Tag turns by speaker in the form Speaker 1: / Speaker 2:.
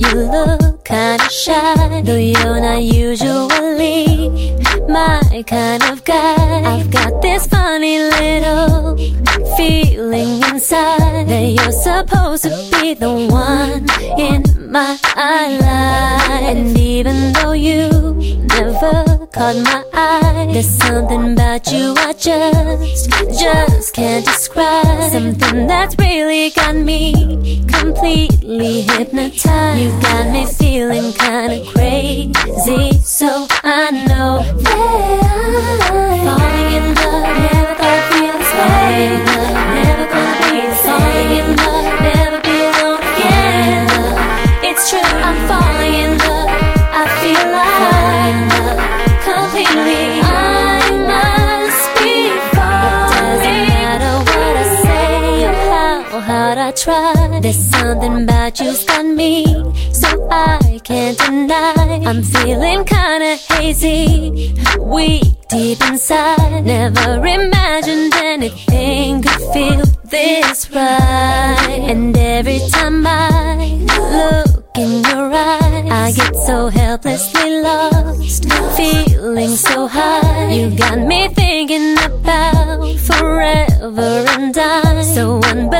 Speaker 1: you look kinda shy, though you're not usually my kind of guy. I've got this funny little feeling inside that you're supposed to be the one in my life. And even though you never caught my eye, there's something about you I just can't describe. Something that's really got me completely hypnotized. You got me feeling kinda crazy, so I know that I'm falling in love. Never thought I'd feel this way. Never gonna be falling in love. Never be alone again. It's true, I'm falling in love. I feel like falling in love completely. I must be falling. It doesn't matter what I say or how hard I try. There's something about you's got me, so I can't deny. I'm feeling kinda hazy, weak deep inside. Never imagined anything could feel this right. And every time I look in your eyes, I get so helplessly lost, feeling so high. You got me thinking about forever and I. So